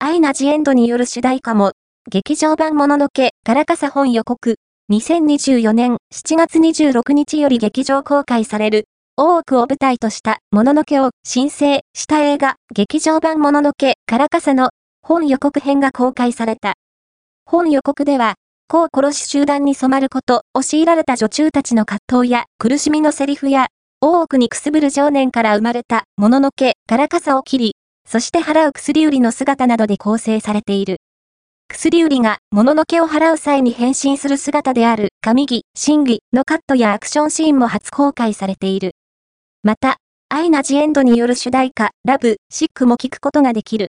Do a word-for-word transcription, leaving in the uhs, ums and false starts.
アイナ・ジ・エンドによる主題歌も、劇場版もののけ、からかさ本予告、にせんにじゅうよねんしちがつにじゅうろくにちより劇場公開される、大奥を舞台としたもののけを新生した映画、劇場版もののけ、からかさの本予告編が公開された。本予告では、子を殺し集団に染まることを強いられた女中たちの葛藤や苦しみのセリフや、大奥にくすぶる情念から生まれたもののけ、からかさを切り、そして払う薬売りの姿などで構成されている。薬売りがもののけを払う際に変身する姿である神木、真偽のカットやアクションシーンも初公開されている。また、アイナ・ジ・エンドによる主題歌、ラブ、シックも聴くことができる。